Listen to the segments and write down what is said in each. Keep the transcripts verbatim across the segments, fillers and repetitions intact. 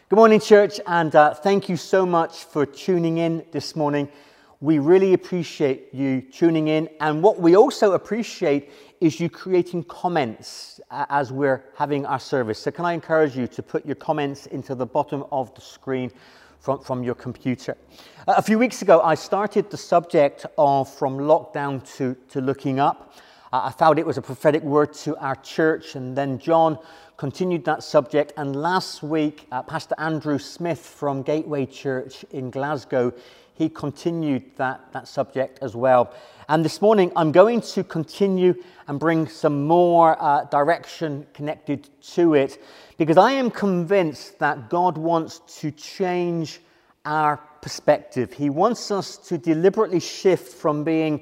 Good morning, church, and uh, thank you so much for tuning in this morning. We really appreciate you tuning in, and what we also appreciate is you creating comments uh, as we're having our service. So can I encourage you to put your comments into the bottom of the screen from, from your computer. Uh, a few weeks ago, I started the subject of From Lockdown to, to Looking Up. Uh, I felt it was a prophetic word to our church, and then John continued that subject, and last week uh, Pastor Andrew Smith from Gateway Church in Glasgow, he continued that, that subject as well. And this morning I'm going to continue and bring some more uh, direction connected to it, because I am convinced that God wants to change our perspective. He wants us to deliberately shift from being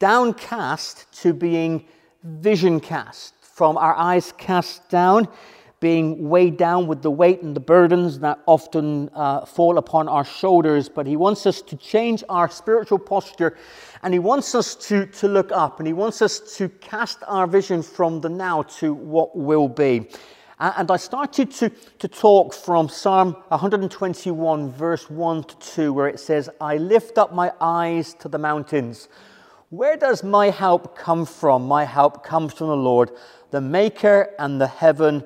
downcast to being vision cast. From our eyes cast down, being weighed down with the weight and the burdens that often uh, fall upon our shoulders. But he wants us to change our spiritual posture, and he wants us to, to look up, and he wants us to cast our vision from the now to what will be. And I started to, to talk from Psalm one twenty-one, verse one to two, where it says, "I lift up my eyes to the mountains. Where does my help come from? My help comes from the Lord, the maker and the heaven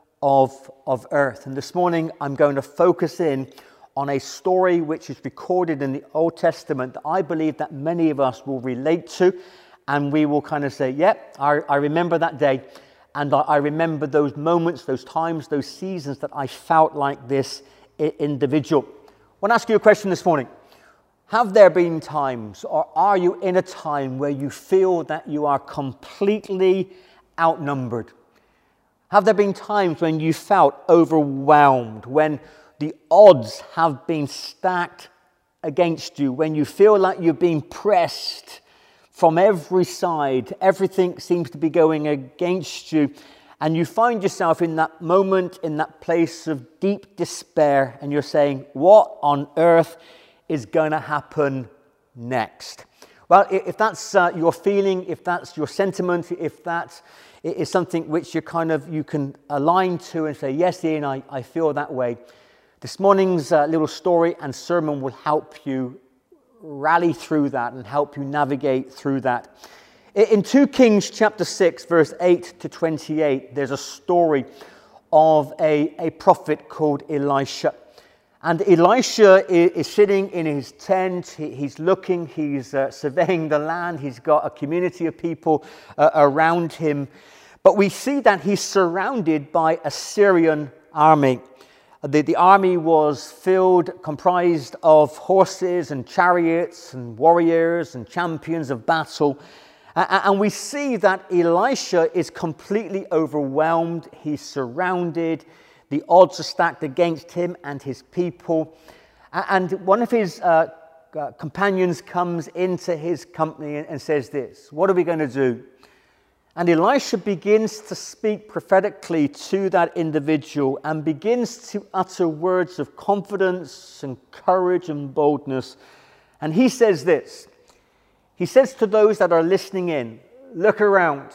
of, of earth." And this morning I'm going to focus in on a story which is recorded in the Old Testament that I believe that many of us will relate to, and we will kind of say, yep, yeah, I, I remember that day, and I, I remember those moments, those times, those seasons that I felt like this individual. I want to ask you a question this morning. Have there been times, or are you in a time where you feel that you are completely outnumbered? Have there been times when you felt overwhelmed, when the odds have been stacked against you, when you feel like you're being pressed from every side, everything seems to be going against you, and you find yourself in that moment, in that place of deep despair, and you're saying, what on earth is going to happen next? Well, if that's uh, your feeling, if that's your sentiment, if that is something which you kind of you can align to and say, yes, Ian, I, I feel that way, this morning's uh, little story and sermon will help you rally through that and help you navigate through that. In Second Kings chapter six, verse eight to twenty-eight, there's a story of a, a prophet called Elisha. And Elisha is sitting in his tent, he's looking, he's uh, surveying the land, he's got a community of people uh, around him. But we see that he's surrounded by a Syrian army. The, the army was filled, comprised of horses and chariots and warriors and champions of battle. Uh, and we see that Elisha is completely overwhelmed, he's surrounded. The odds are stacked against him and his people. And one of his uh, uh, companions comes into his company and says this, what are we going to do? And Elisha begins to speak prophetically to that individual and begins to utter words of confidence and courage and boldness. And he says this, he says to those that are listening in, look around.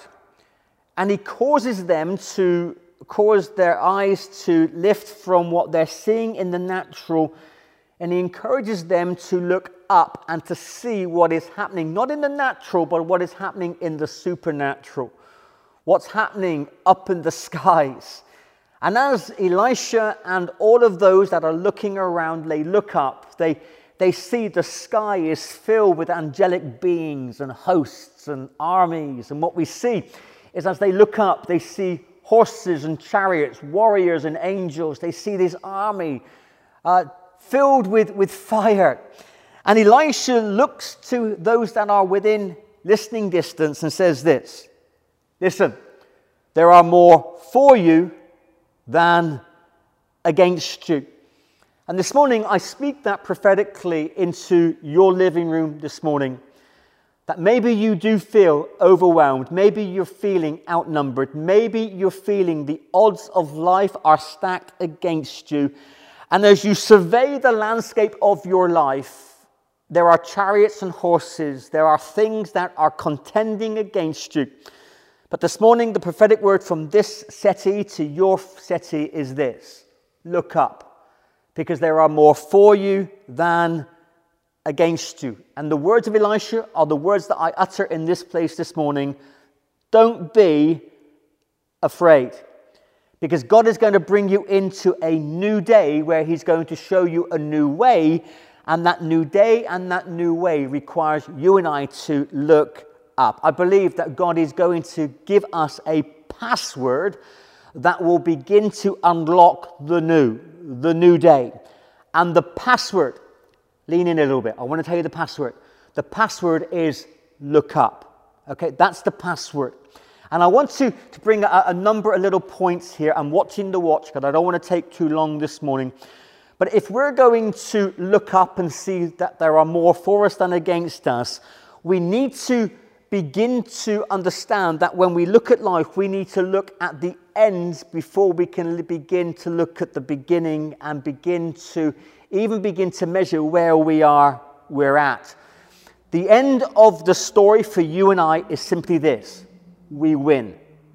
And he causes them to cause their eyes to lift from what they're seeing in the natural, and he encourages them to look up and to see what is happening, not in the natural, but what is happening in the supernatural, what's happening up in the skies. And as Elisha and all of those that are looking around, they look up, they, they see the sky is filled with angelic beings and hosts and armies, and what we see is as they look up, they see horses and chariots, warriors and angels. They see this army uh, filled with, with fire. And Elisha looks to those that are within listening distance and says this, listen, there are more for you than against you. And this morning I speak that prophetically into your living room this morning. That maybe you do feel overwhelmed, maybe you're feeling outnumbered, maybe you're feeling the odds of life are stacked against you. And as you survey the landscape of your life, there are chariots and horses, there are things that are contending against you. But this morning, the prophetic word from this settee to your settee is this: look up. because there are more for you than against you. And the words of Elisha are the words that I utter in this place this morning. Don't be afraid, because God is going to bring you into a new day where he's going to show you a new way, and that new day and that new way requires you and I to look up. I believe that God is going to give us a password that will begin to unlock the new, the new day. And the password, lean in a little bit, I want to tell you the password. The password is look up. Okay, that's the password. And I want to, to bring a, a number of little points here. I'm watching the watch because I don't want to take too long this morning. But if we're going to look up and see that there are more for us than against us, we need to begin to understand that when we look at life, we need to look at the end before we can begin to look at the beginning and begin to even begin to measure where we are, we're at. The end of the story for you and I is simply this: we win.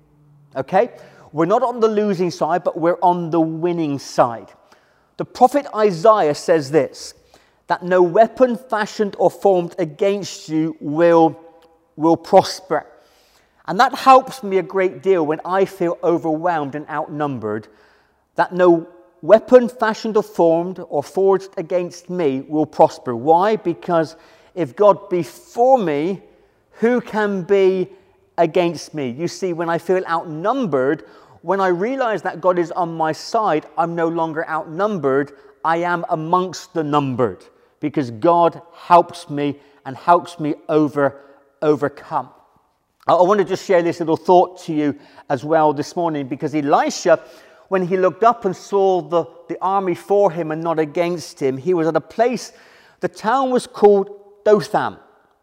Okay? We're not on the losing side, but we're on the winning side. The prophet Isaiah says this, that no weapon fashioned or formed against you will, will prosper. And that helps me a great deal when I feel overwhelmed and outnumbered, that no weapon fashioned or formed or forged against me will prosper. Why? Because if God be for me, who can be against me? You see, when I feel outnumbered, when I realize that God is on my side, I'm no longer outnumbered. I am amongst the numbered, because God helps me and helps me over overcome. I want to just share this little thought to you as well this morning, because Elisha, when he looked up and saw the, the army for him and not against him, he was at a place, the town was called Dothan.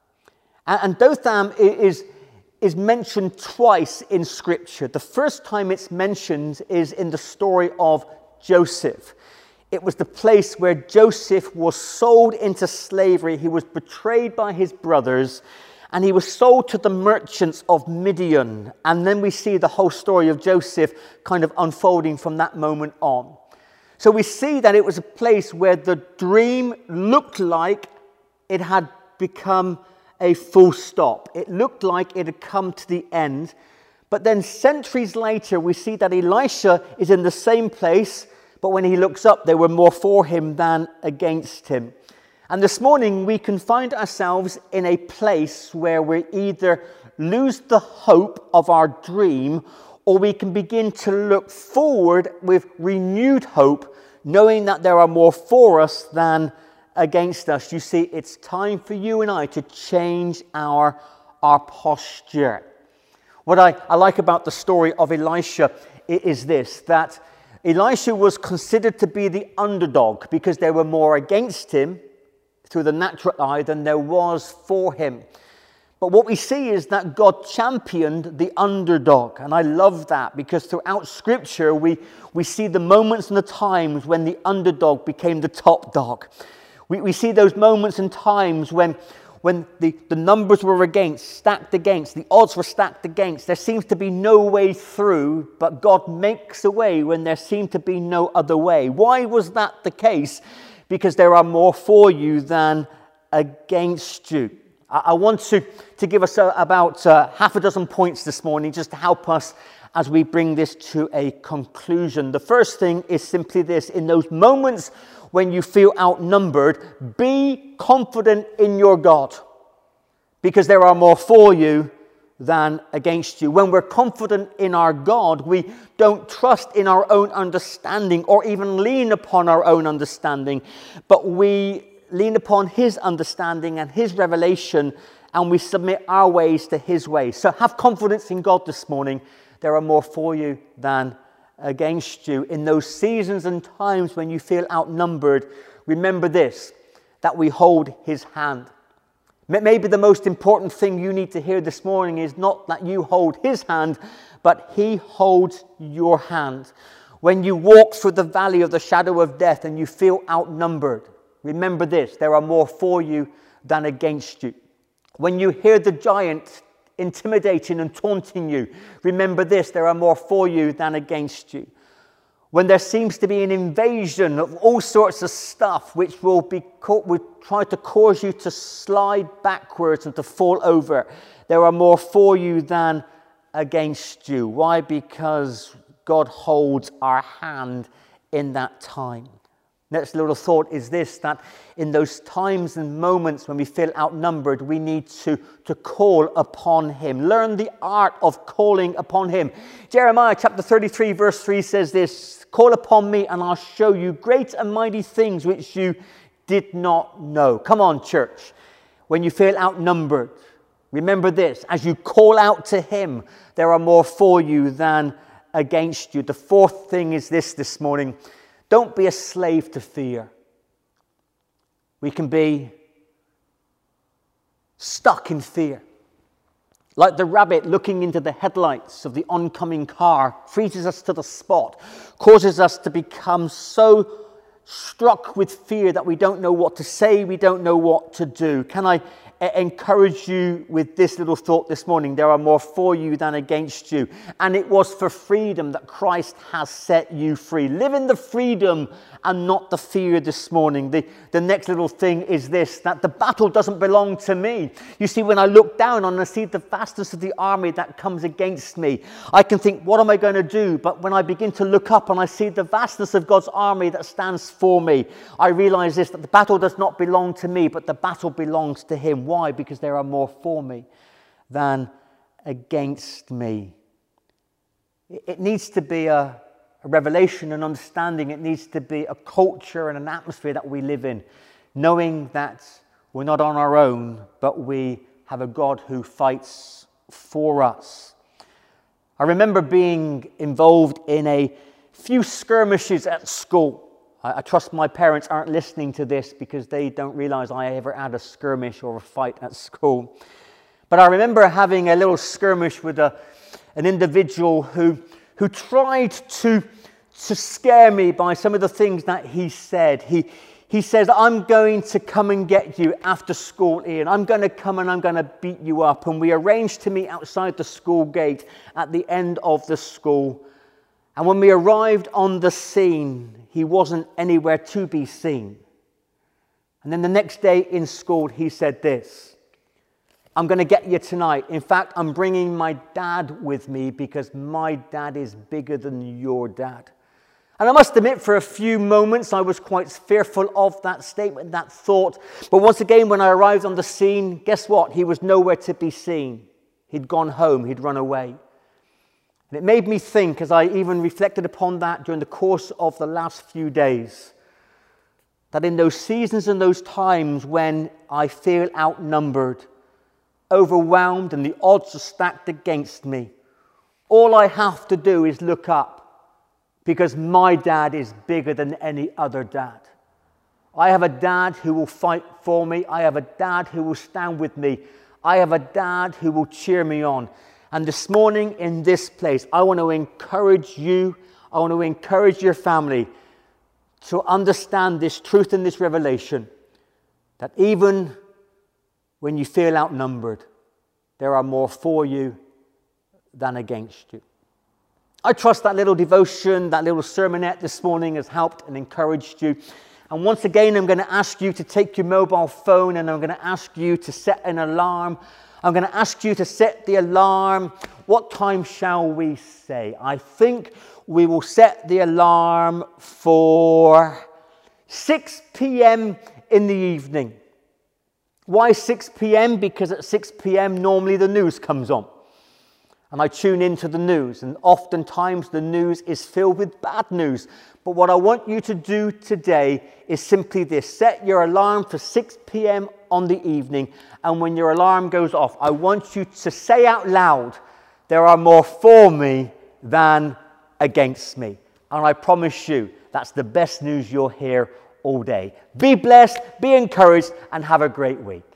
And, and Dothan is, is mentioned twice in Scripture. The first time it's mentioned is in the story of Joseph. It was the place where Joseph was sold into slavery. He was betrayed by his brothers, and he was sold to the merchants of Midian. And then we see the whole story of Joseph kind of unfolding from that moment on. So we see that it was a place where the dream looked like it had become a full stop. It looked like it had come to the end. But then centuries later, we see that Elisha is in the same place, but when he looks up, there were more for him than against him. And this morning, we can find ourselves in a place where we either lose the hope of our dream, or we can begin to look forward with renewed hope, knowing that there are more for us than against us. You see, it's time for you and I to change our, our posture. What I, I like about the story of Elisha is this, that Elisha was considered to be the underdog because there were more against him through the natural eye than there was for him. But what we see is that God championed the underdog. And I love that, because throughout Scripture we, we see the moments and the times when the underdog became the top dog. We, we see those moments and times when, when the, the numbers were against, stacked against, the odds were stacked against. There seems to be no way through, but God makes a way when there seemed to be no other way. Why was that the case? Because there are more for you than against you. I, I want to, to give us a, about uh, half a dozen points this morning just to help us as we bring this to a conclusion. The first thing is simply this: in those moments when you feel outnumbered, be confident in your God, because there are more for you than against you. When we're confident in our God, we don't trust in our own understanding or even lean upon our own understanding, but we lean upon His understanding and His revelation, and we submit our ways to His ways. So have confidence in God this morning. There are more for you than against you. In those seasons and times when you feel outnumbered, remember this, that we hold His hand. Maybe the most important thing you need to hear this morning is not that you hold His hand, but He holds your hand. When you walk through the valley of the shadow of death and you feel outnumbered, remember this: there are more for you than against you. When you hear the giant intimidating and taunting you, remember this: there are more for you than against you. when there seems to be an invasion of all sorts of stuff which will be caught, will try to cause you to slide backwards and to fall over, there are more for you than against you. Why? Because God holds our hand in that time. Next little thought is this, that in those times and moments when we feel outnumbered, we need to, to call upon him. Learn the art of calling upon him. Jeremiah chapter thirty-three verse three says this, call upon me and I'll show you great and mighty things which you did not know. Come on, church. When you feel outnumbered, remember this, as you call out to him, there are more for you than against you. The fourth thing is this this morning. Don't be a slave to fear. We can be stuck in fear. Like the rabbit looking into the headlights of the oncoming car, freezes us to the spot, causes us to become so struck with fear that we don't know what to say, we don't know what to do. Can I encourage you with this little thought this morning? There are more for you than against you. And it was for freedom that Christ has set you free. Live in the freedom and not the fear this morning. The, the next little thing is this, that the battle doesn't belong to me. You see, when I look down and I see the vastness of the army that comes against me, I can think, what am I going to do? But when I begin to look up and I see the vastness of God's army that stands for me, I realize this, that the battle does not belong to me, but the battle belongs to him. Why? Because there are more for me than against me. It needs to be a, a revelation, an understanding. It needs to be a culture and an atmosphere that we live in, knowing that we're not on our own, but we have a God who fights for us. I remember being involved in a few skirmishes at school. I trust my parents aren't listening to this because they don't realize I ever had a skirmish or a fight at school. But I remember having a little skirmish with a, an individual who, who tried to, to scare me by some of the things that he said. He, he says, I'm going to come and get you after school, Ian. I'm going to come and I'm going to beat you up. And we arranged to meet outside the school gate at the end of the school. And when we arrived on the scene, he wasn't anywhere to be seen. And then the next day in school, he said this, I'm going to get you tonight. In fact, I'm bringing my dad with me because my dad is bigger than your dad. And I must admit, for a few moments, I was quite fearful of that statement, that thought. But once again, when I arrived on the scene, guess what? He was nowhere to be seen. He'd gone home. He'd run away. And it made me think, as I even reflected upon that during the course of the last few days, that in those seasons and those times when I feel outnumbered, overwhelmed, and the odds are stacked against me, all I have to do is look up, because my dad is bigger than any other dad. I have a dad who will fight for me. I have a dad who will stand with me. I have a dad who will cheer me on. And this morning in this place, I want to encourage you, I want to encourage your family to understand this truth and this revelation, that even when you feel outnumbered, there are more for you than against you. I trust that little devotion, that little sermonette this morning has helped and encouraged you. And once again, I'm going to ask you to take your mobile phone and I'm going to ask you to set an alarm. I'm going to ask you to set the alarm. What time shall we say? I think we will set the alarm for six p.m. in the evening. Why six p.m.? Because at six p.m. normally the news comes on. And I tune into the news. And oftentimes the news is filled with bad news. But what I want you to do today is simply this. Set your alarm for six p.m. on the evening. And when your alarm goes off, I want you to say out loud, there are more for me than against me. And I promise you, that's the best news you'll hear all day. Be blessed, be encouraged, and have a great week.